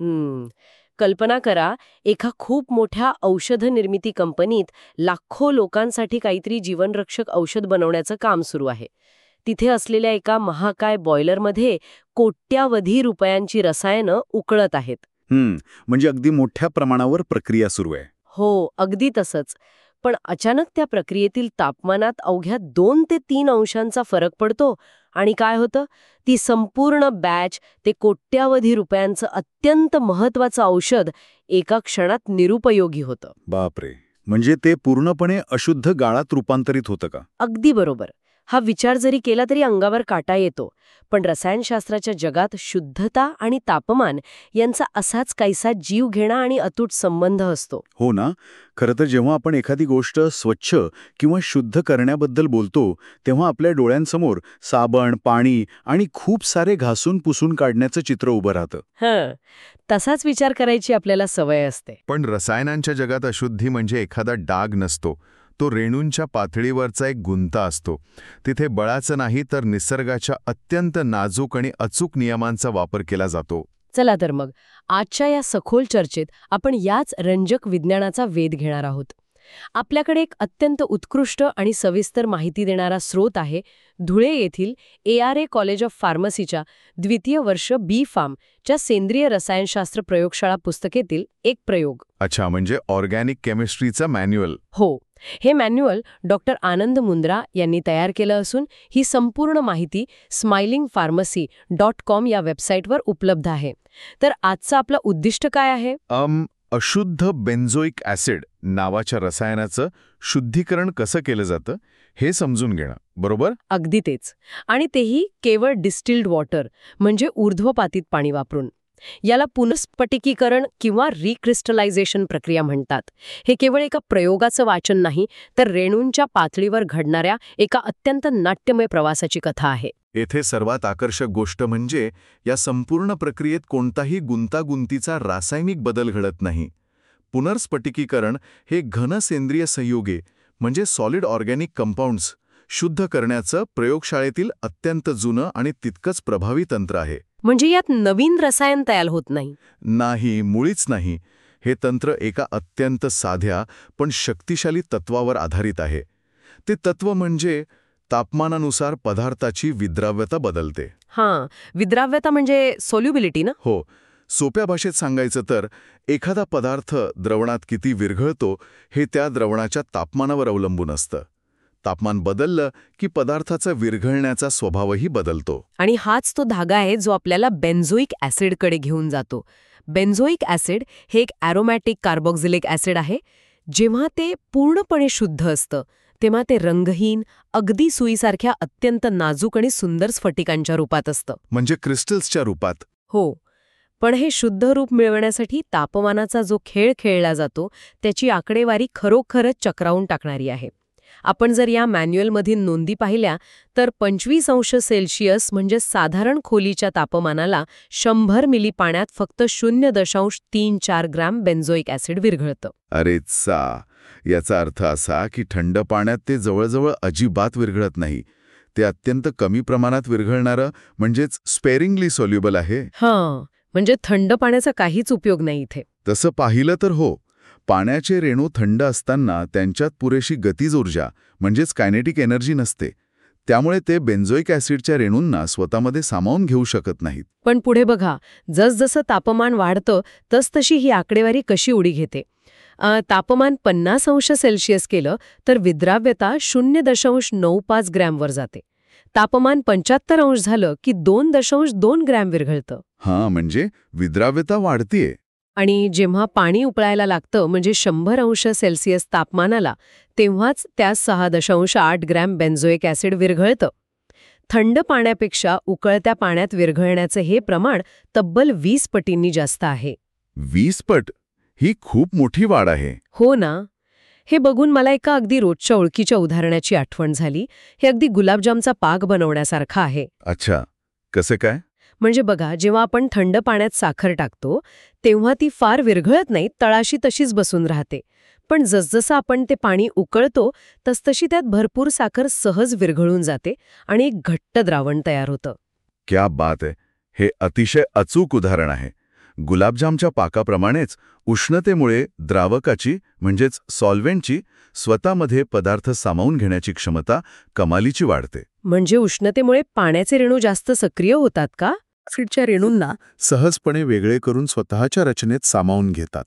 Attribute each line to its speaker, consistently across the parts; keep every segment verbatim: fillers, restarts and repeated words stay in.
Speaker 1: हम्म. कल्पना करा, एका खूप मोठ्या औषध निर्मिती कंपनीत लाखो लोकांसाठी काहीतरी जीवनरक्षक औषध बनवण्याचं काम सुरू आहे. तिथे असलेल्या एका महाकाय बॉयलरमध्ये कोट्यावधी रुपयांची रसायनं उकळत आहेत.
Speaker 2: हम्म, म्हणजे अगदी मोठ्या प्रमाणावर प्रक्रिया सुरू आहे.
Speaker 1: हो, अगदी तसंच. पण अचानक त्या प्रक्रियेतील तापमानात अवघ्या दोन ते तीन अंशांचा फरक पडतो आणि काय होतं? ती संपूर्ण बॅच, ते कोट्यावधी रुपयांचं अत्यंत महत्वाचं औषध एका क्षणात निरुपयोगी होतं.
Speaker 2: बापरे, म्हणजे ते पूर्णपणे अशुद्ध गाळात रूपांतरित होतं का?
Speaker 1: अगदी बरोबर. हा विचार जरी केला तरी अंगावर काटा येतो. पण रसायनशास्त्राच्या जगात शुद्धता आणि तापमान यांचा असाच काहीसा जीव घेणा आणि अतूट संबंध असतो.
Speaker 2: हो ना. खरं तर जेव्हा आपण एखादी गोष्ट स्वच्छ किंवा शुद्ध करण्याबद्दल बोलतो तेव्हा आपल्या डोळ्यांसमोर साबण, पाणी आणि खूप सारे घासून पुसून काढण्याचं चित्र उभं राहतं.
Speaker 1: हं, तसाच विचार करायची आपल्याला सवय असते.
Speaker 3: पण रसायनांच्या जगात अशुद्धी म्हणजे एखादा डाग नसतो. तो रेणूंच्या पातळीवरचा एक गुंता असतो. तिथे बळाचं नाही तर निसर्गाच्या अत्यंत नाजूक आणि अचूक नियमांचा वापर केला जातो.
Speaker 1: चला तर मग आजच्या या सखोल चर्चेत आपण याच रंजक विज्ञानाचा वेध घेणार आहोत. आपल्याकडे एक अत्यंत उत्कृष्ट आणि सविस्तर माहिती देणारा स्रोत आहे. धुळे येथील A R A college of फार्मसीच्या द्वितीय वर्ष बी फार्मच्या सेंद्रिय रसायनशास्त्र प्रयोगशाळा पुस्तकेतील एक प्रयोग.
Speaker 3: अच्छा, म्हणजे ऑर्गॅनिक केमिस्ट्रीचा मॅन्युअल.
Speaker 1: हो, हे मॅन्युअल डॉक्टर आनंद मुंद्रा यांनी तयार केलं असून ही संपूर्ण माहिती स्माइलिंग फार्मसी डॉट कॉम या वेबसाईटवर उपलब्ध आहे. तर आजचं आपलं उद्दिष्ट काय आहे?
Speaker 3: अम अशुद्ध बेन्झोइक ॲसिड नावाच्या रसायनाचं शुद्धीकरण कसं केलं जातं हे समजून घेणं, बरोबर?
Speaker 1: अगदी तेच. आणि तेही केवळ डिस्टिल्ड वॉटर म्हणजे ऊर्ध्वपातीत पाणी वापरून. याला पुनस्फटिकीकरण किंवा रिक्रिस्टलायझेशन प्रक्रिया म्हणतात. हे केवळ एका प्रयोगाचं वाचन नाही, तर रेणूंच्या पातळीवर घडणाऱ्या एका अत्यंत नाट्यमय प्रवासाची कथा आहे.
Speaker 3: येथे सर्वात आकर्षक गोष्ट म्हणजे या संपूर्ण प्रक्रियेत कोणताही गुंतागुंतीचा रासायनिक बदल घडत नाही. पुनर्स्फटिकीकरण हे घन सेंद्रिय संयुगे म्हणजे सॉलिड ऑर्गॅनिक कंपाऊंड्स शुद्ध करण्याचं प्रयोगशाळेतील अत्यंत जुनं आणि तितकंच प्रभावी तंत्र आहे.
Speaker 1: म्हणजे यात नवीन रसायन तयार होत नाही?
Speaker 3: नाही, मुळीच नाही. हे तंत्र एका अत्यंत साध्या पण शक्तिशाली तत्वावर आधारित आहे. ते तत्व म्हणजे तापमानानुसार पदार्थाची विद्राव्यता बदलते.
Speaker 1: हां, विद्राव्यता म्हणजे सोल्युबिलिटी ना?
Speaker 3: हो. सोप्या भाषेत सांगायचं तर एखादा पदार्थ द्रवणात किती विरघळतो हे त्या द्रवणाच्या तापमानावर अवलंबून असतं. तापमान बदललं की पदार्थाचा विरघळण्याचा स्वभावही बदलतो.
Speaker 1: आणि हाच तो धागा आहे जो आपल्याला बेन्झोइक ॲसिडकडे घेऊन जातो. बेन्झोइक ॲसिड हे एक ॲरोमॅटिक कार्बॉक्झिलिक ॲसिड आहे. जेव्हा ते पूर्णपणे शुद्ध असतं तेव्हा ते रंगहीन, अगदी सुईसारख्या अत्यंत नाजूक आणि सुंदर स्फटिकांच्या रूपात असतं.
Speaker 3: म्हणजे क्रिस्टल्सच्या रूपात.
Speaker 1: हो. पण हे शुद्ध रूप मिळवण्यासाठी तापमानाचा जो खेळ खेळला जातो त्याची आकडेवारी खरोखरच चक्रावून टाकणारी आहे. आपण जर या मॅन्युअलमधील नोंदी पाहिल्या तर पंचवीस अंश सेल्सिअस म्हणजे साधारण खोलीच्या तापमानाला शंभर मिली पाण्यात फक्त शून्य दशांश तीन चार ग्रॅम बेन्झोइक ॲसिड विरघळतं.
Speaker 3: अरे चा, याचा अर्थ असा की थंड पाण्यात ते जवळजवळ अजिबात विरघळत नाही. ते अत्यंत कमी प्रमाणात विरघळणारं म्हणजेच स्पेरिंगली सोल्युबल आहे.
Speaker 1: हां, म्हणजे थंड पाण्याचा काहीच उपयोग नाही इथे.
Speaker 3: तसं पाहिलं तर हो. पाण्याचे रेणू थंड असताना त्यांच्यात पुरेशी गतीज ऊर्जा म्हणजेच कायनेटिक एनर्जी नसते. त्यामुळे ते बेन्झोइक ॲसिडच्या रेणूंना स्वतःमध्ये सामावून घेऊ शकत नाहीत.
Speaker 1: पण पुढे बघा, जसजसं तापमान वाढतं तसतशी ही आकडेवारी कशी उडी घेते. तापमान पन्नास अंश सेल्सिअस केलं तर विद्राव्यता शून्य दशांश नऊ पाच ग्रॅमवर जाते. तापमान पंच्याहत्तर अंश झालं की दोन दशांश दोन ग्रॅम विरघळतं.
Speaker 3: हां, म्हणजे विद्राव्यता वाढतीये.
Speaker 1: आणि जेव्हा पाणी उकळायला लागतं म्हणजे शंभर अंश सेल्सिअस तापमानाला, तेव्हाच त्यात सहा दशांश आठ ग्रॅम बेन्झोइक ॲसिड विरघळतं. थंड पाण्यापेक्षा उकळत्या पाण्यात विरघळण्याचं हे प्रमाण तब्बल वीस पटींनी जास्त आहे.
Speaker 3: वीस पट? ही खूप मोठी वाढ आहे.
Speaker 1: हो ना. हे बघून मला एका अगदी रोजच्या ओळखीच्या उदाहरणाची आठवण झाली. हे अगदी गुलाबजामचा पाक बनवण्यासारखं आहे.
Speaker 3: अच्छा, कसं काय?
Speaker 1: म्हणजे बघा, जेव्हा आपण थंड पाण्यात साखर टाकतो तेव्हा ती फार विरघळत नाही, तळाशी तशीच बसून राहते. पण जसजसं आपण ते पाणी उकळतो तसतशी त्यात भरपूर साखर सहज विरघळून जाते आणि एक घट्ट द्रावण तयार होतं.
Speaker 3: क्या बात आहे. हे अतिशय अचूक उदाहरण आहे.
Speaker 2: गुलाबजामच्या पाकाप्रमाणेच उष्णतेमुळे द्रावकाची म्हणजेच सॉल्व्हेंटची स्वतःमध्ये पदार्थ सामावून घेण्याची क्षमता कमालीची वाढते.
Speaker 1: म्हणजे उष्णतेमुळे पाण्याचे रेणू जास्त सक्रिय होतात का?
Speaker 4: ॲसिडच्या रेणूंना सहजपणे वेगळे करून स्वतःच्या रचनेत सामावून घेतात.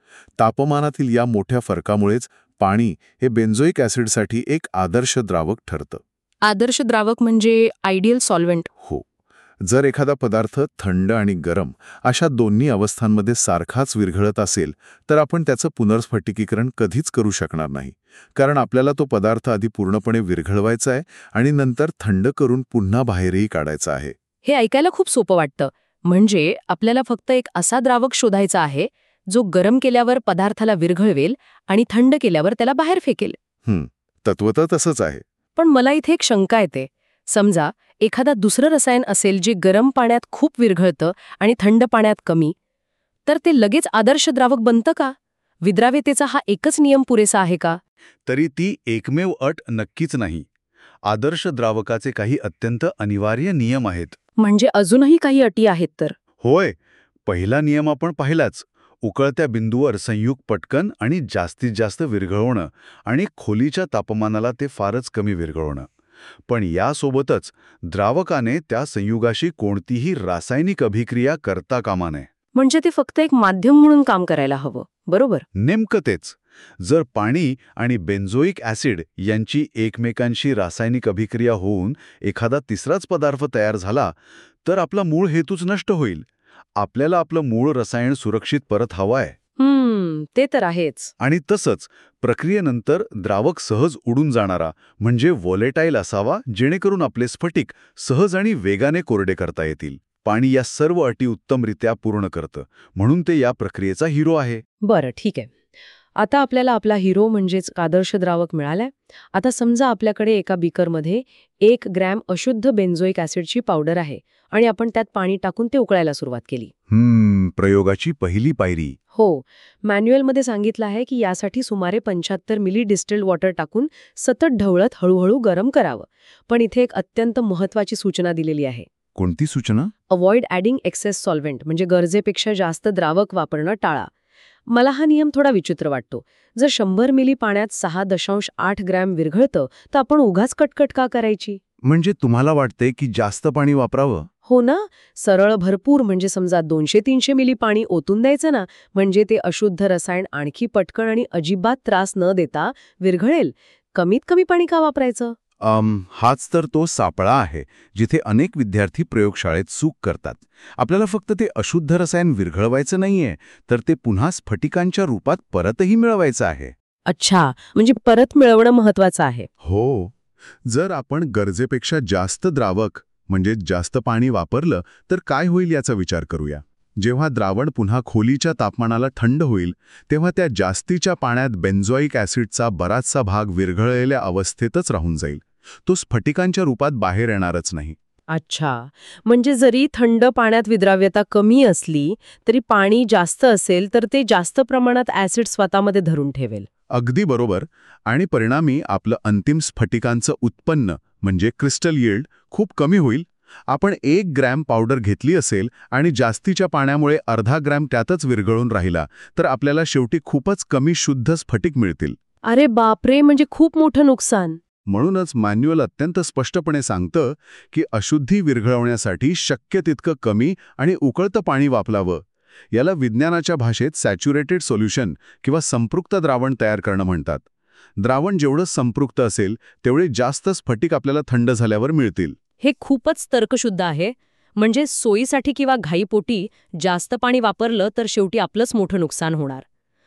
Speaker 4: तापमानातील या मोठ्या फरकामुळेच पाणी हे बेन्झोइक ॲसिडसाठी एक आदर्श द्रावक ठरतं.
Speaker 5: आदर्श द्रावक म्हणजे आयडियल सॉल्व्हेंट.
Speaker 4: हो. जर एखादा पदार्थ थंड आणि गरम अशा दोन्ही अवस्थांमध्ये सारखाच विरघळत असेल तर आपण त्याचं पुनर्स्फटिकीकरण कधीच करू शकणार नाही, कारण आपल्याला तो पदार्थ आधी पूर्णपणे विरघळवायचा आहे आणि नंतर थंड करून पुन्हा बाहेरही काढायचा आहे.
Speaker 5: हे ऐकायला खूप सोपं वाटतं. म्हणजे आपल्याला फक्त एक असा द्रावक शोधायचा आहे जो गरम केल्यावर पदार्थाला विरघळवेल आणि थंड केल्यावर त्याला बाहेर फेकेल.
Speaker 4: हं, तत्वतः तसंच आहे.
Speaker 5: पण मला इथे एक शंका येते. समजा एखादा दुसरं रसायन असेल जे गरम पाण्यात खूप विरघळतं आणि थंड पाण्यात कमी, तर ते लगेच आदर्श द्रावक बनतं का? विद्राव्यतेचा हा एकच नियम पुरेसा आहे का?
Speaker 2: तरी ती एकमेव अट नक्कीच नाही. आदर्श द्रावकाचे काही अत्यंत अनिवार्य नियम आहेत.
Speaker 5: म्हणजे अजूनही काही अटी आहेत तर?
Speaker 2: होय, पहिला नियम आपण पाहिलाच. उकळत्या बिंदूवर संयुग पटकन आणि जास्तीत जास्त विरघळवणं आणि खोलीच्या तापमानाला ते फारच कमी विरघळवणं. पण यासोबतच द्रावकाने त्या संयुगाशी कोणतीही रासायनिक अभिक्रिया करता कामा नये.
Speaker 5: म्हणजे ते फक्त एक माध्यम म्हणून काम करायला हवं, बरोबर?
Speaker 2: नेमकं तेच. जर पाणी आणि बेन्झोइक ॲसिड यांची एकमेकांशी रासायनिक अभिक्रिया होऊन एखादा तिसराच पदार्थ तयार झाला तर आपला मूळ हेतूच नष्ट होईल. आपल्याला आपलं मूळ रसायन सुरक्षित परत हवं आहे.
Speaker 5: हम्म, ते तर आहेच.
Speaker 2: आणि तसंच प्रक्रियेनंतर द्रावक सहज उडून जाणारा म्हणजे व्होलेटाईल असावा, जेणेकरून आपले स्फटिक सहज आणि वेगाने कोरडे करता येतील. पाणी या सर्व अटी उत्तमरित्या पूर्ण करतं, म्हणून ते या प्रक्रियेचा हिरो आहे.
Speaker 1: बरं, ठीक आहे. आता आपल्याला आपला हिरो म्हणजेच आदर्श द्रावक मिळालाय. आता समजा आपल्याकडे एका बीकरमध्ये एक ग्रॅम अशुद्ध बेन्झोइक ॲसिडची पावडर आहे आणि आपण त्यात पाणी टाकून ते उकळायला सुरुवात केली.
Speaker 2: हम्म प्रयोगाची पहिली पायरी.
Speaker 1: हो, मॅन्युअलमध्ये सांगितलं आहे की यासाठी सुमारे पंच्याहत्तर मिली डिस्टिल्ड वॉटर टाकून सतत ढवळत हळूहळू गरम करावं. पण इथे एक अत्यंत महत्त्वाची सूचना दिलेली आहे.
Speaker 2: कोणती सूचना?
Speaker 1: अवॉइड ॲडिंग एक्सेस सॉल्व्हेंट, म्हणजे गरजेपेक्षा जास्त द्रावक वापरणं टाळा. मला हा नियम थोडा विचित्र वाटतो. जर शंभर मिली पाण्यात सहा दशांश आठ ग्रॅम विरघळतं तर आपण उगाच कटकट का करायची?
Speaker 2: म्हणजे तुम्हाला वाटते की जास्त पाणी वापरावं?
Speaker 1: हो ना, सरळ भरपूर म्हणजे समजा दोनशे तीनशे मिली पाणी ओतून द्यायचं ना, म्हणजे ते अशुद्ध रसायन आणखी पटकन आणि अजिबात त्रास न देता विरघळेल. कमीत कमी पाणी का वापरायचं?
Speaker 2: अम हाच तर तो सापळा आहे जिथे अनेक विद्यार्थी प्रयोगशाळेत चूक करतात. आपल्याला फक्त ते अशुद्ध रसायन विरघळवायचं नाहीये, तर ते पुन्हा स्फटिकांच्या रूपात परतही मिळवायचं आहे.
Speaker 1: अच्छा, म्हणजे परत मिळवणं महत्वाचं आहे.
Speaker 4: हो. जर आपण गरजेपेक्षा जास्त द्रावक म्हणजे जास्त पाणी वापरलं तर काय होईल याचा विचार करूया. जेव्हा द्रावण पुन्हा खोलीच्या तापमानाला थंड होईल तेव्हा त्या जास्तीच्या पाण्यात बेन्झोइक ॲसिडचा बराचसा भाग विरघळलेल्या अवस्थेतच राहून जाईल. तो स्फटिकांच्या रूपात बाहेर येणारच नाही.
Speaker 1: अच्छा, म्हणजे जरी थंड पाण्यात विद्राव्यता कमी असली तरी पाणी जास्त असेल तर ते जास्त प्रमाणात ॲसिड स्वतःमध्ये धरून ठेवेल.
Speaker 4: अगदी बरोबर. आणि परिणामी आपलं अंतिम स्फटिकांचं उत्पन्न म्हणजे क्रिस्टल यील्ड खूप कमी होईल. आपण एक ग्रॅम पावडर घेतली असेल आणि जास्तीच्या पाण्यामुळे अर्धा ग्रॅम त्यातच विरघळून राहिला तर आपल्याला शेवटी खूपच कमी शुद्ध स्फटिक मिळतील.
Speaker 1: अरे बापरे, म्हणजे खूप मोठं नुकसान.
Speaker 4: म्हणूनच मॅन्युअल अत्यंत स्पष्टपणे सांगतं की अशुद्धी विरघळवण्यासाठी शक्य तितकं कमी आणि उकळतं पाणी वापरावं. याला विज्ञानाच्या भाषेत सॅच्युरेटेड सोल्युशन किंवा संपृक्त द्रावण तयार करणं म्हणतात. द्रावण जेवढं संपृक्त असेल तेवढे जास्त स्फटिक आपल्याला थंड झाल्यावर मिळतील.
Speaker 1: हे खूपच तर्कशुद्ध आहे. म्हणजे सोयीसाठी किंवा घाईपोटी जास्त पाणी वापरलं तर शेवटी आपलंच मोठं नुकसान होणार.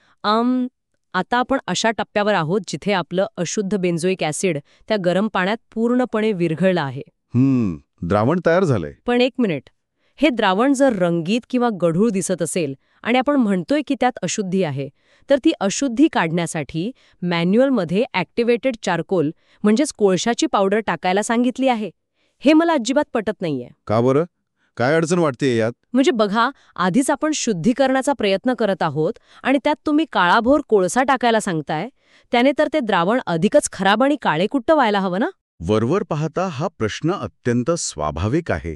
Speaker 1: आम आता आपण अशा टप्प्यावर आहोत जिथे आपलं अशुद्ध बेन्झोइक ॲसिड त्या गरम पाण्यात पूर्णपणे विरघळलं आहे.
Speaker 4: हम्म द्रावण तयार झालंय.
Speaker 1: पण एक मिनिट, हे द्रावण जर रंगीत किंवा गढूळ दिसत असेल आणि आपण म्हणतोय की त्यात अशुद्धी आहे, तर ती अशुद्धी काढण्यासाठी मॅन्युअलमध्ये ॲक्टिवेटेड चारकोल म्हणजेच कोळशाची पावडर टाकायला सांगितली आहे. हे मला अजिबात पटत नाहीये.
Speaker 4: का बरं? काय अडचण वाटते यात?
Speaker 1: म्हणजे बघा, आधीच आपण शुद्धीकरणाचा प्रयत्न करत आहोत आणि त्यात तुम्ही काळाभोर कोळसा टाकायला सांगताय. त्याने तर ते द्रावण अधिकच खराब आणि काळेकुट्ट व्हायला हवं ना?
Speaker 2: वरवर पाहता हा प्रश्न अत्यंत स्वाभाविक आहे.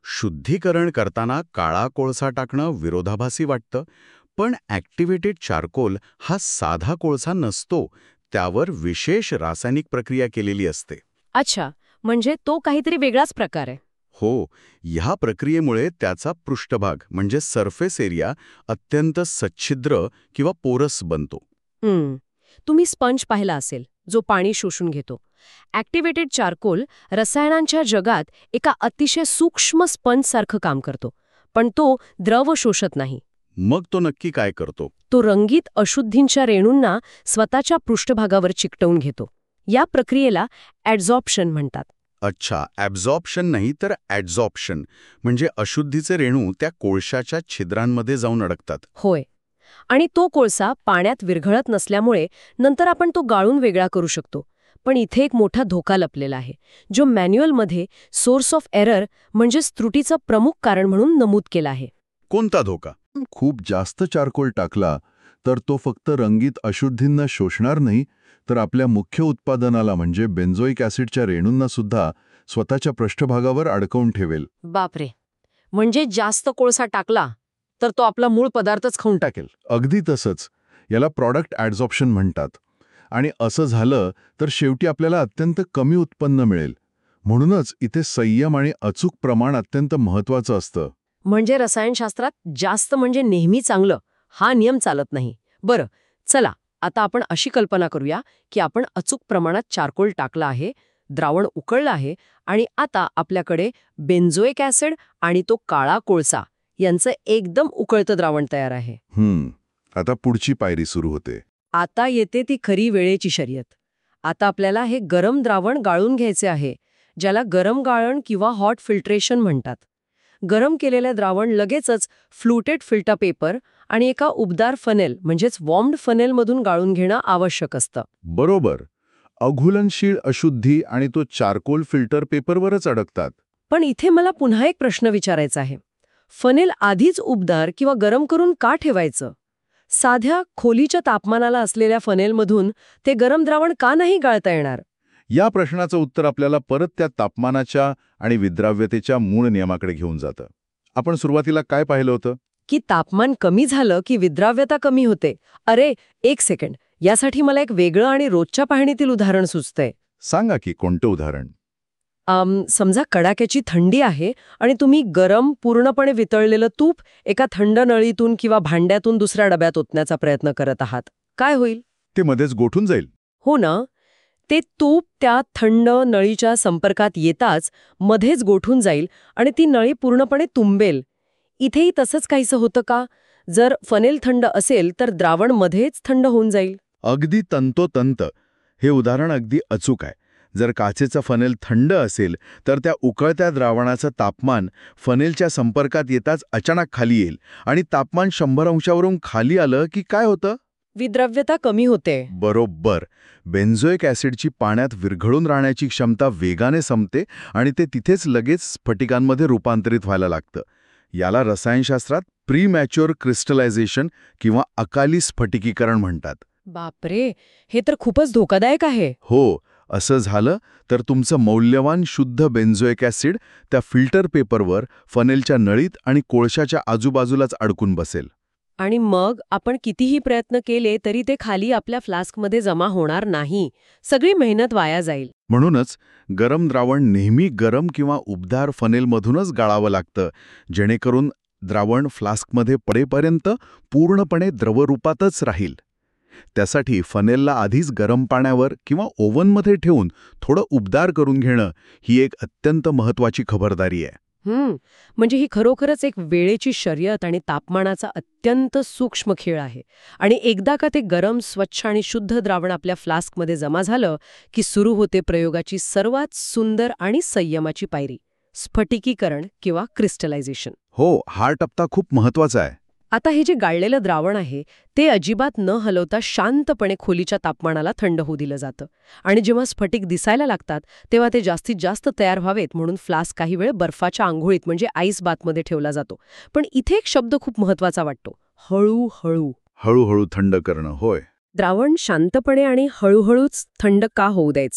Speaker 2: शुद्धीकरण करताना काळा कोळसा टाकणं विरोधाभासी वाटतं, पण ॲक्टिव्हेटेड चारकोल हा साधा कोळसा नसतो, त्यावर विशेष रासायनिक प्रक्रिया केलेली असते.
Speaker 5: अच्छा, म्हणजे तो काहीतरी वेगळाच प्रकार आहे.
Speaker 2: हो, ह्या प्रक्रियेमुळे त्याचा पृष्ठभाग म्हणजे सरफेस एरिया अत्यंत सच्छिद्र किंवा पोरस बनतो.
Speaker 5: हम्म. तुम्ही स्पंज पाहिला असेल, जो पाणी शोषून घेतो. ॲक्टिव्हेटेड चारकोल रसायनांच्या जगात एका अतिशय सूक्ष्म स्पंजसारखं काम करतो, पण तो द्रव शोषत नाही.
Speaker 2: मग तो नक्की काय करतो?
Speaker 5: तो रंगीत अशुद्धींच्या रेणूंना स्वतःच्या पृष्ठभागावर चिकटवून घेतो. या प्रक्रियेला ॲड्झॉर्प्शन म्हणतात.
Speaker 2: अच्छा, ॲब्झॉर्प्शन नाही तर ॲड्झॉर्प्शन, म्हणजे अशुद्धीचे रेणू त्या कोळशाच्या छिद्रांमध्ये जाऊन अडकतात.
Speaker 5: होय. आणि तो कोळसा पाण्यात विरघळत नसल्यामुळे नंतर आपण तो गाळून वेगळा करू शकतो. पण इथे एक मोठा धोका लपलेला आहे, जो मॅन्युअलमध्ये सोर्स ऑफ एरर म्हणजेच त्रुटीचं प्रमुख कारण म्हणून नमूद केला आहे.
Speaker 2: कोणता धोका?
Speaker 4: खूप जास्त चारकोल टाकला तर तो फक्त रंगीत अशुद्धींना शोषणार नाही, तर आपल्या मुख्य उत्पादनाला म्हणजे बेन्झोइक ॲसिडच्या रेणूंना सुद्धा स्वतःच्या पृष्ठभागावर अडकवून ठेवेल.
Speaker 5: बापरे, म्हणजे जास्त कोळसा टाकला तर तो आपला मूळ पदार्थच खाऊन टाकेल.
Speaker 4: अगदी तसंच. याला प्रॉडक्ट ॲड्झॉर्प्शन म्हणतात. आणि असं झालं तर शेवटी आपल्याला अत्यंत कमी उत्पन्न मिळेल. म्हणूनच इथे संयम आणि अचूक प्रमाण अत्यंत महत्त्वाचं असतं.
Speaker 5: म्हणजे रसायनशास्त्रात जास्त म्हणजे नेहमी चांगलं हा नियम चालत नाही. बरं, चला आता आपण अशी कल्पना करूया की आपण अचूक प्रमाणात चारकोल टाकला आहे, द्रावण उकळलं आहे आणि आता आपल्याकडे बेन्झोइक ॲसिड आणि तो काळा कोळसा यांचं एकदम उकळतं द्रावण तयार आहे.
Speaker 4: हम्म. आता पुढची पायरी सुरू होते.
Speaker 5: आता येते ती खरी वेळेची शर्यत. आता आपल्याला हे गरम द्रावण गाळून घ्यायचे आहे, ज्याला गरम गाळण किंवा हॉट फिल्ट्रेशन म्हणतात. गरम केलेले द्रावण लगेचच फ्लुटेड फिल्टर पेपर आणि एका उबदार फनेल म्हणजेच वॉर्म्ड फनेलमधून गाळून घेणं आवश्यक असतं.
Speaker 4: बरोबर. अघुलनशील अशुद्धी आणि तो चारकोल फिल्टर पेपरवरच अडकतात.
Speaker 5: पण इथे मला पुन्हा एक प्रश्न विचारायचा आहे. फनेल आधीच उबदार किंवा गरम करून का ठेवायचं? साध्या खोलीच्या तापमानाला असलेल्या फनेलमधून ते गरम द्रावण का नाही गाळता येणार?
Speaker 4: या प्रश्नाचं उत्तर आपल्याला परत त्या तापमानाच्या आणि विद्राव्यतेच्या मूळ नियमाकडे घेऊन जातं. आपण सुरुवातीला काय पाहिलं होतं?
Speaker 5: की तापमान कमी झालं की विद्राव्यता कमी होते. अरे, एक सेकंड, यासाठी मला एक वेगळं आणि रोजच्या पाहणीतील उदाहरण सुचतंय.
Speaker 4: सांगा की कोणतं उदाहरण?
Speaker 5: आम, समजा कडाक्याची थंडी आहे आणि तुम्ही गरम पूर्णपणे वितळलेलं तूप एका थंड नळीतून किंवा भांड्यातून दुसऱ्या डब्यात ओतण्याचा प्रयत्न करत आहात. काय होईल?
Speaker 4: ते मध्येच गोठून जाईल.
Speaker 5: हो ना. ते तूप त्या थंड नळीच्या संपर्कात येताच मध्येच गोठून जाईल आणि ती नळी पूर्णपणे तुंबेल. इथेही तसंच काहीसं होतं का? जर फनेल थंड असेल तर द्रावण मध्येच थंड होऊन जाईल.
Speaker 2: अगदी तंतोतंत. हे उदाहरण अगदी अचूक आहे. जर काचेचं फनेल थंड असेल तर त्या उकळत्या द्रावणाचं तापमान फनेलच्या संपर्कात येताच अचानक खाली येईल आणि तापमान शंभर अंशावरून खाली आलं की काय होतं?
Speaker 5: विद्राव्यता कमी होते.
Speaker 2: बरोबर. बेन्झोइक ॲसिडची पाण्यात विरघळून राहण्याची क्षमता वेगाने संपते आणि ते तिथेच लगेच स्फटिकांमध्ये रूपांतरित व्हायला लागतं. याला रसायनशास्त्रात प्रीमॅच्युअर क्रिस्टलायझेशन किंवा अकाली स्फटिकीकरण म्हणतात.
Speaker 5: बापरे, हे तर खूपच धोकादायक आहे.
Speaker 2: हो, असं झालं तर तुमचं मौल्यवान शुद्ध बेन्झोइक ॲसिड त्या फिल्टर पेपरवर, फनेलच्या नळीत आणि कोळशाच्या आजूबाजूलाच अडकून बसेल.
Speaker 5: आणि मग आपण कितीही प्रयत्न केले तरी ते खाली आपल्या फ्लास्कमध्ये जमा होणार नाही. सगळी मेहनत वाया जाईल.
Speaker 2: म्हणूनच गरम द्रावण नेहमी गरम किंवा उबदार फनेलमधूनच गाळावं लागतं, जेणेकरून द्रावण फ्लास्कमध्ये पडेपर्यंत पूर्णपणे द्रवरूपातच राहील. त्यासाठी फनेलला आधीच गरम पाण्यावर किंवा ओव्हनमध्ये ठेवून थोडं उबदार करून घेणं ही एक अत्यंत महत्त्वाची खबरदारी आहे.
Speaker 5: हम्म, म्हणजे ही खरोखरच एक वेळेची शर्यत आणि तापमानाचा अत्यंत सूक्ष्म खेळ आहे. आणि एकदा का ते गरम, स्वच्छ आणि शुद्ध द्रावण आपल्या फ्लास्कमध्ये जमा झालं की सुरू होते प्रयोगाची सर्वात सुंदर आणि संयमाची पायरी, स्फटिकीकरण किंवा क्रिस्टलायझेशन.
Speaker 2: हो, हा टप्पा खूप महत्त्वाचा आहे.
Speaker 5: आता हे जे गाळलेलं द्रावण आहे ते अजिबात न हलवता शांतपणे खोलीच्या तापमानाला थंड होऊ दिलं जातं. आणि जेव्हा स्फटिक दिसायला लागतात तेव्हा ते जास्तीत जास्त तयार व्हावेत म्हणून फ्लास्क काही वेळ बर्फाच्या आंघोळीत म्हणजे आईस बाथमध्ये ठेवला जातो. पण इथे एक शब्द खूप महत्त्वाचा वाटतो, हळूहळू.
Speaker 2: हळूहळू थंड करणं. होय.
Speaker 5: द्रावण शांतपणे आणि हळूहळूच थंड का होऊ द्यायचं?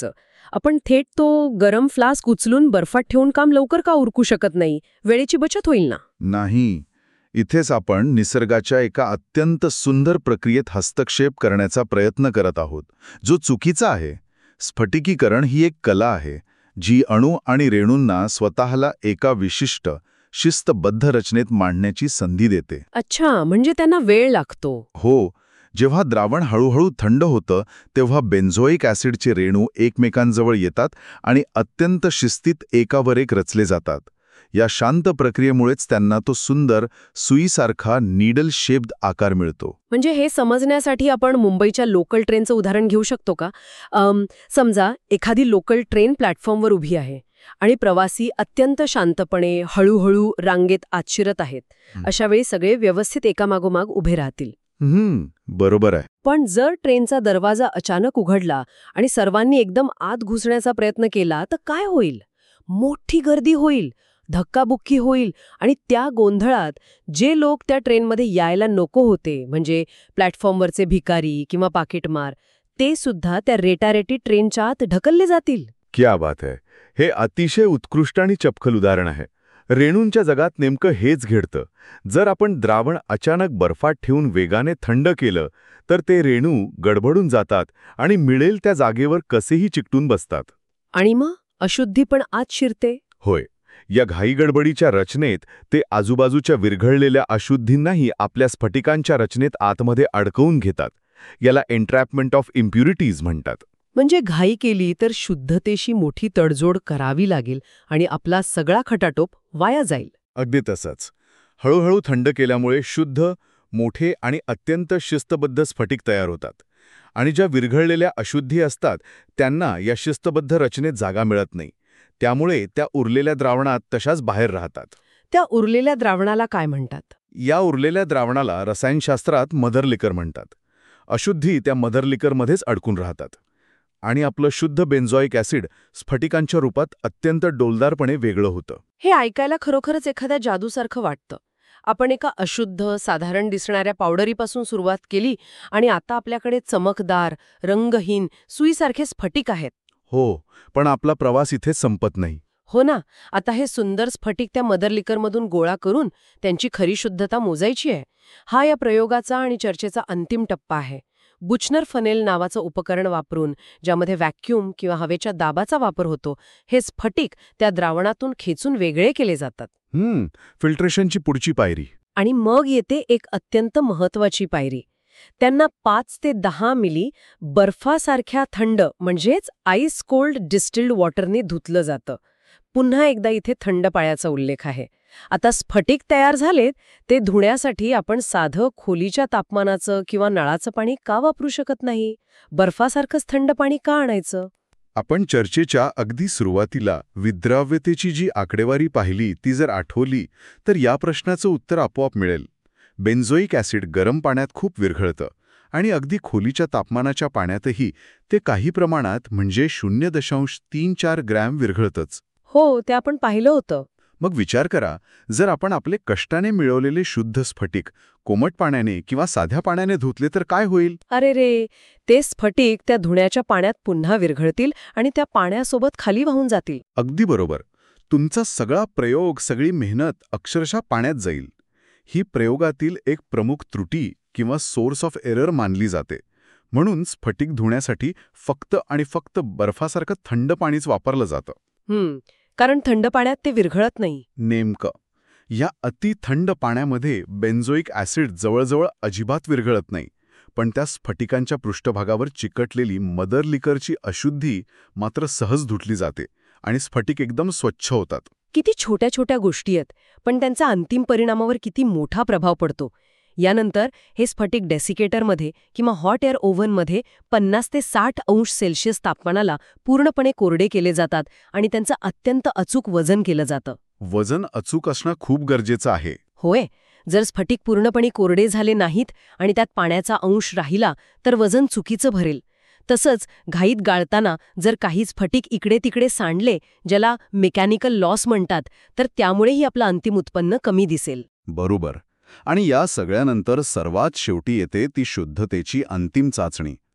Speaker 1: आपण थेट तो गरम फ्लास्क उचलून बर्फात ठेवून काम लवकर का उरकू शकत नाही? वेळेची बचत होईल ना?
Speaker 2: नाही. इथेच आपण निसर्गाच्या एका अत्यंत सुंदर प्रक्रियेत हस्तक्षेप करण्याचा प्रयत्न करत आहोत, जो चुकीचा आहे. स्फटिकीकरण ही एक कला आहे, जी अणू आणि रेणूंना स्वतःला एका विशिष्ट, शिस्तबद्ध रचनेत मांडण्याची संधी देते.
Speaker 1: अच्छा, म्हणजे त्यांना वेळ लागतो.
Speaker 2: हो. जेव्हा द्रावण हळूहळू थंड होतं तेव्हा बेन्झोइक ॲसिडचे रेणू एकमेकांजवळ येतात आणि अत्यंत शिस्तीत एकावर एक रचले जातात. या शांत प्रक्रियेमुळेच त्यांना तो सुंदर, सुईसारखा नीडल शेप्ड आकार मिळतो.
Speaker 1: म्हणजे हे समजण्यासाठी आपण मुंबईच्या लोकल ट्रेनचं उदाहरण घेऊ शकतो का? अम, समजा एखादी लोकल ट्रेन प्लॅटफॉर्मवर उभी आहे आणि प्रवासी अत्यंत शांतपणे हळूहळू रांगेत आत शिरत आहेत. अशा वेळी सगळे व्यवस्थित एकामागोमाग उभे राहतील.
Speaker 2: हम्म, बरोबर आहे.
Speaker 1: पण जर ट्रेनचा दरवाजा अचानक उघडला आणि सर्वांनी एकदम आत घुसण्याचा प्रयत्न केला तर काय होईल? मोठी गर्दी होईल, धक्काबुक्की होईल आणि त्या गोंधळात जे लोक त्या ट्रेनमध्ये यायला नको होते, म्हणजे प्लॅटफॉर्मवरचे भिकारी किंवा पाकिटमार, ते सुद्धा त्या रेटारेटी ट्रेनच्या आत ढकलले जातील.
Speaker 4: क्या बात आहे. हे अतिशय उत्कृष्ट आणि चपखल उदाहरण आहे. रेणूंच्या जगात नेमकं हेच घडतं. जर आपण द्रावण अचानक बर्फात ठेवून वेगाने थंड केलं तर ते रेणू गडबडून जातात आणि मिळेल त्या जागेवर कसेही चिकटून बसतात.
Speaker 1: आणि मग अशुद्धी पण आत शिरते.
Speaker 4: होय. या घाईगडबडीच्या रचनेत ते आजूबाजूच्या विरघळलेल्या अशुद्धींनाही आपल्या स्फटिकांच्या रचनेत आतमध्ये अडकवून घेतात. याला एन्ट्रॅपमेंट ऑफ इम्प्युरिटीज म्हणतात.
Speaker 1: म्हणजे घाई केली तर शुद्धतेशी मोठी तडजोड करावी लागेल आणि आपला सगळा खटाटोप वाया जाईल.
Speaker 4: अगदी तसंच. हळूहळू थंड केल्यामुळे शुद्ध, मोठे आणि अत्यंत शिस्तबद्ध स्फटिक तयार होतात. आणि ज्या विरघळलेल्या अशुद्धी असतात त्यांना या शिस्तबद्ध रचनेत जागा मिळत नाही. त्यामुळे त्या उरलेल्या द्रावणात तशाच बाहेर राहतात.
Speaker 1: त्या उरलेल्या द्रावणाला काय म्हणतात?
Speaker 4: या उरलेल्या द्रावणाला रसायनशास्त्रात मदर लिकर म्हणतात. अशुद्धी त्या मदर लिकरमध्येच अडकून राहतात. आणि आपलं शुद्ध बेन्झोइक ॲसिड स्फटिकांच्या रूपात अत्यंत डोलदारपणे वेगळं होतं.
Speaker 1: हे ऐकायला खरोखरच एखाद्या जादूसारखं वाटतं. आपण एका अशुद्ध, साधारण दिसणाऱ्या पावडरीपासून सुरुवात केली आणि आता आपल्याकडे चमकदार, रंगहीन, सुईसारखे स्फटिक आहेत.
Speaker 4: हो, पण आपला प्रवास इथेच संपत नाही.
Speaker 1: हो ना. आता हे सुंदर स्फटिक त्या मदर लिकरमधून गोळा करून त्यांची खरी शुद्धता मोजायची आहे. हा या प्रयोगाचा आणि चर्चेचा अंतिम टप्पा आहे. बुचनर फनेल नावाचं उपकरण वापरून, ज्यामध्ये व्हॅक्यूम किंवा हवेच्या दाबाचा वापर होतो, हे स्फटिक त्या द्रावणातून खेचून वेगळे केले जातात.
Speaker 4: हम्म, फिल्ट्रेशनची पुढची पायरी.
Speaker 1: आणि मग येते एक अत्यंत महत्वाची पायरी. त्यांना पाच ते दहा मिली बर्फासारख्या थंड म्हणजेच आईस कोल्ड डिस्टिल्ड वॉटरने धुतलं जातं. पुन्हा एकदा इथे थंड पाण्याचा उल्लेख आहे. आता स्फटिक तयार झालेत, ते धुण्यासाठी आपण साधं खोलीच्या तापमानाचं किंवा नळाचं पाणी का वापरू शकत नाही? बर्फासारखंच थंड पाणी का आणायचं?
Speaker 4: आपण चर्चेच्या अगदी सुरुवातीला विद्राव्यतेची जी आकडेवारी पाहिली ती जर आठवली तर या प्रश्नाचं उत्तर आपोआप मिळेल. बेन्झोइक ॲसिड गरम पाण्यात खूप विरघळतं आणि अगदी खोलीच्या तापमानाच्या पाण्यातही ते काही प्रमाणात म्हणजे शून्य दशांश तीन चार ग्रॅम विरघळतंच.
Speaker 1: हो, ते आपण पाहिलं होतं.
Speaker 4: मग विचार करा, जर आपण आपले कष्टाने मिळवलेले शुद्ध स्फटिक कोमट पाण्याने किंवा साध्या पाण्याने धुतले तर काय होईल?
Speaker 1: अरे रे, ते स्फटिक त्या धुण्याच्या पाण्यात पुन्हा विरघळतील आणि त्या पाण्यासोबत खाली वाहून जातील.
Speaker 4: अगदी बरोबर. तुमचा सगळा प्रयोग, सगळी मेहनत अक्षरशः पाण्यात जाईल. ही प्रयोगातील एक प्रमुख त्रुटी किंवा सोर्स ऑफ एरर मानली जाते. म्हणून स्फटिक धुण्यासाठी फक्त आणि फक्त बर्फासारखं थंड पाणीच वापरलं जातं.
Speaker 1: हम्म, कारण थंड पाण्यात ते विरघळत नाही.
Speaker 4: नेमकं. या अति थंड पाण्यामध्ये बेन्झोइक ॲसिड जवळजवळ अजिबात विरघळत नाही, पण त्या स्फटिकांच्या पृष्ठभागावर चिकटलेली मदर लिकरची अशुद्धी मात्र सहज धुतली जाते आणि स्फटिक एकदम स्वच्छ होतात.
Speaker 1: किती छोट्या छोट्या गोष्टी आहेत, पण त्यांचा अंतिम परिणामावर किती मोठा प्रभाव पडतो. यानंतर हे स्फटिक डेसिकेटरमध्ये किंवा हॉट एअर ओव्हनमध्ये पन्नास ते साठ अंश सेल्सिअस तापमानाला पूर्णपणे कोरडे केले जातात आणि त्यांचं अत्यंत अचूक वजन केलं जातं.
Speaker 4: वजन अचूक असणं खूप गरजेचं आहे.
Speaker 1: होय, जर स्फटिक पूर्णपणे कोरडे झाले नाहीत आणि त्यात पाण्याचा अंश राहिला तर वजन चुकीचं भरेल. तसंच घाईत गाळताना जर काही स्फटिक इकडे तिकडे सांडले, ज्याला मेकॅनिकल लॉस म्हणतात, तर त्यामुळेही आपलं अंतिम उत्पन्न कमी दिसेल.
Speaker 2: बरोबर. आणि या सगळ्यानंतर सर्वात शेवटी येते ती शुद्धतेची अंतिम चाचणी.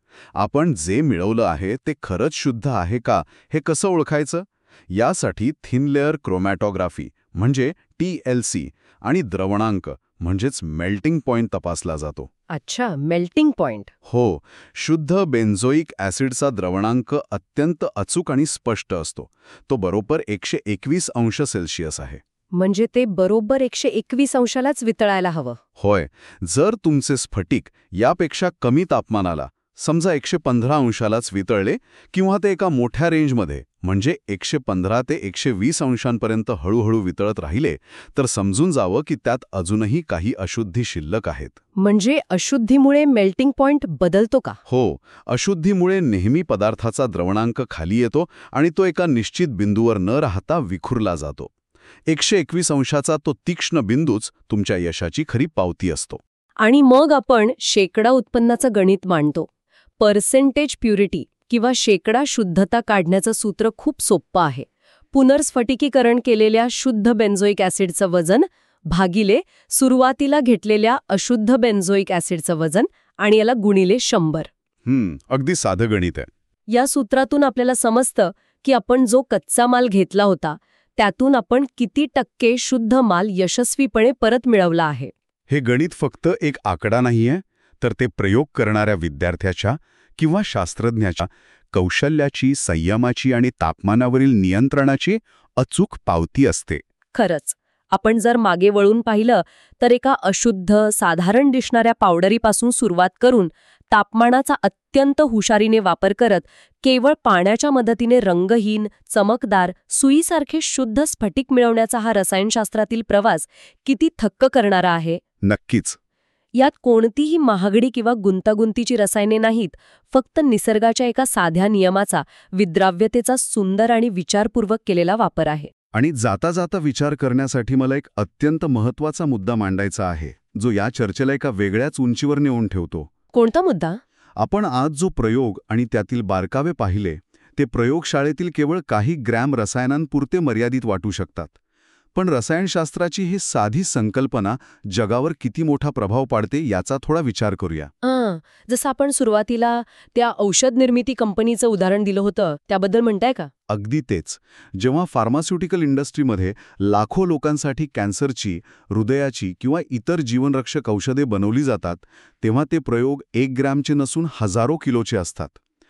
Speaker 2: आपण जे मिळवलं आहे ते खरंच शुद्ध आहे का हे कसं ओळखायचं? यासाठी थिन लेअर क्रोमॅटोग्राफी म्हणजे टी एल सी आणि द्रवणांक म्हणजेच मेल्टिंग पॉइंट तपासला जातो.
Speaker 5: अच्छा, मेल्टिंग पॉइंट.
Speaker 2: हो, शुद्ध बेन्झोईक ॲसिडचा द्रवणांक अत्यंत अचूक आणि स्पष्ट असतो. तो बरोबर एकशे एकवीस अंश सेल्सिअस आहे.
Speaker 5: म्हणजे ते बरोबर एकशे एकवीस अंशालाच वितळायला हवं.
Speaker 2: होय, जर तुमचे स्फटिक यापेक्षा कमी तापमानाला, समजा एकशे पंधरा अंशालाच वितळले किंवा ते एका मोठ्या रेंजमध्ये म्हणजे एकशे पंधरा ते एकशे वीस अंशांपर्यंत हळूहळू वितळत राहिले, तर समजून जावं की त्यात अजूनही काही अशुद्धी शिल्लक आहेत.
Speaker 5: म्हणजे अशुद्धीमुळे मेल्टिंग पॉइंट बदलतो का?
Speaker 2: हो, अशुद्धीमुळे नेहमी पदार्थाचा द्रवणांक खाली येतो आणि तो एका निश्चित बिंदूवर न राहता विखुरला जातो. एकशे एकवीस अंशाचा तो तीक्ष्ण बिंदूच तुमच्या यशाची खरी पावती असतो.
Speaker 5: आणि मग आपण शेकडा उत्पन्नाचं गणित मांडतो. पर्सेंटेज प्युरिटी किंवा शेकडा शुद्धता काढण्याचं सूत्र खूप सोपं आहे. पुनर्स्फटिकीकरण केलेल्या शुद्ध बेन्झोईक ॲसिडचं वजन भागिले सुरुवातीला घेतलेल्या अशुद्ध बेन्झोईक ॲसिडचं वजन आणि याला गुणिले शंभर.
Speaker 2: हम्म, अगदी साधं गणित आहे.
Speaker 5: या सूत्रातून आपल्याला समजतं की आपण जो कच्चा माल घेतला होता त्यातून आपण किती टक्के शुद्ध माल यशस्वीपणे परत मिळवला आहे.
Speaker 2: हे गणित फक्त एक आकडा नाहीये, तर ते प्रयोग करणाऱ्या विद्यार्थ्याच्या किंवा शास्त्रज्ञाच्या कौशल्याची, संयमाची आणि तापमानावरील नियंत्रणाची अचूक पावती असते.
Speaker 5: खरंच, आपण जर मागे वळून पाहिलं तर एका अशुद्ध, साधारण दिसणाऱ्या पावडरीपासून सुरुवात करून तापमानाचा अत्यंत हुशारीने वापर करत केवळ पाण्याच्या मदतीने रंगहीन, चमकदार, सुईसारखे शुद्ध स्फटिक मिळवण्याचा हा रसायनशास्त्रातील प्रवास किती थक्क करणारा आहे.
Speaker 2: नक्कीच.
Speaker 5: यात कोणतीही महागडी किंवा गुंतागुंतीची रसायने नाहीत, फक्त निसर्गाच्या एका साध्या नियमाचा, विद्राव्यतेचा सुंदर आणि विचारपूर्वक केलेला वापर आहे.
Speaker 2: आणि जाता जाता विचार करण्यासाठी मला एक अत्यंत महत्त्वाचा मुद्दा मांडायचा आहे, जो या चर्चेला एका वेगळ्याच उंचीवर नेऊन ठेवतो.
Speaker 5: कोणता मुद्दा?
Speaker 2: आपण आज जो प्रयोग आणि त्यातील बारकावे पाहिले ते प्रयोगशाळेतील केवळ काही ग्रॅम रसायनांपुरते मर्यादित वाटू शकतात. पण रसायनशास्त्राची ही साधी संकल्पना जगावर किती मोठा प्रभाव पाडते याचा थोडा विचार करूया.
Speaker 5: हां, जसं आपण सुरुवातीला त्या औषध निर्मिती कंपनीचं उदाहरण दिलं होतं त्याबद्दल म्हणताय का?
Speaker 2: अगदी तेच. जेव्हा फार्मास्युटिकल इंडस्ट्रीमध्ये लाखो लोकांसाठी कॅन्सरची, हृदयाची किंवा इतर जीवनरक्षक औषधे बनवली जातात, तेव्हा ते प्रयोग एक ग्रॅमचे नसून हजारो किलोचे असतात.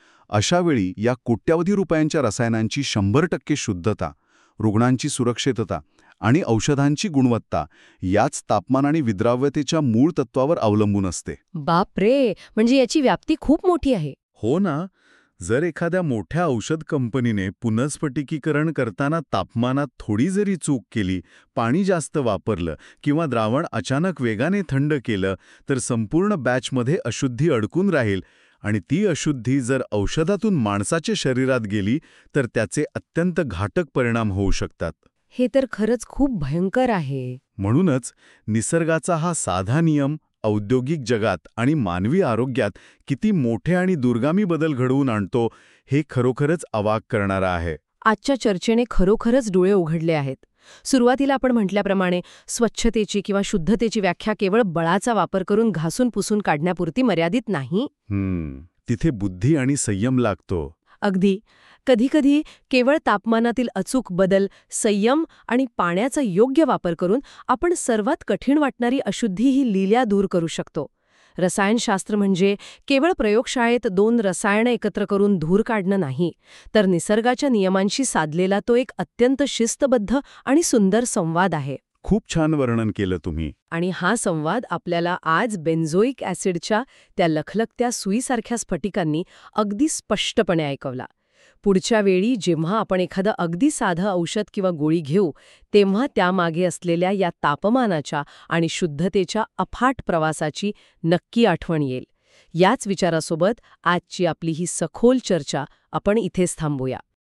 Speaker 2: अशावेळी या कोट्यावधी रुपयांच्या रसायनांची शंभर टक्के शुद्धता, रुग्णांची सुरक्षितता आणि औषधांची गुणवत्ता याच तापमान आणि विद्राव्यतेच्या मूळ तत्वावर अवलंबून असते.
Speaker 5: बाप रे, म्हणजे याची व्याप्ती खूप मोठी आहे.
Speaker 3: हो ना. जर एखाद्या मोठ्या औषध कंपनीने पुनर्स्फटिकीकरण करताना तापमानात थोडी जरी चूक केली, पाणी जास्त वापरलं किंवा द्रावण अचानक वेगाने थंड केलं, तर संपूर्ण बॅचमध्ये अशुद्धी अडकून राहील आणि ती अशुद्धी जर औषधातून माणसाच्या शरीरात गेली तर त्याचे अत्यंत घातक परिणाम होऊ शकतात.
Speaker 5: हे तर खरंच खूप भयंकर आहे.
Speaker 3: म्हणूनच निसर्गाचा हा साधा नियम औद्योगिक जगात आणि मानवी आरोग्यात किती मोठे आणि दूरगामी बदल घडवून आणतो हे खरोखरच अवाक करणारा आहे.
Speaker 5: आजच्या चर्चेने खरोखरच डोळे उघडले आहेत. सुरुवातीला आपण म्हटल्याप्रमाणे स्वच्छतेची किंवा शुद्धतेची व्याख्या केवळ बळाचा वापर करून घासून पुसून काढण्यापुरती मर्यादित नाही.
Speaker 3: हम्म, तिथे बुद्धी आणि संयम लागतो.
Speaker 5: अगदी. कधीकधी केवळ तापमानातील अचूक बदल, संयम आणि पाण्याचा योग्य वापर करून आपण सर्वात कठीण वाटणारी अशुद्धी ही लीला दूर करू शकतो. रसायनशास्त्र म्हणजे केवळ प्रयोगशाळेत दोन रसायनं एकत्र करून धूर काढणं नाही, तर निसर्गाच्या नियमांशी साधलेला तो एक अत्यंत शिस्तबद्ध आणि सुंदर संवाद आहे.
Speaker 3: खूप छान वर्णन केलं तुम्ही.
Speaker 5: आणि हा संवाद आपल्याला आज बेन्झोईक ॲसिडच्या त्या लखलखत्या सुईसारख्या स्फटिकांनी अगदी स्पष्टपणे ऐकवला. पुढच्या वेळी जेव्हा आपण एखादं अगदी साधं औषध किंवा गोळी घेऊ, तेव्हा त्यामागे असलेल्या या तापमानाच्या आणि शुद्धतेच्या अफाट प्रवासाची नक्की आठवण येईल. याच विचारासोबत आजची आपली ही सखोल चर्चा आपण इथेच थांबूया.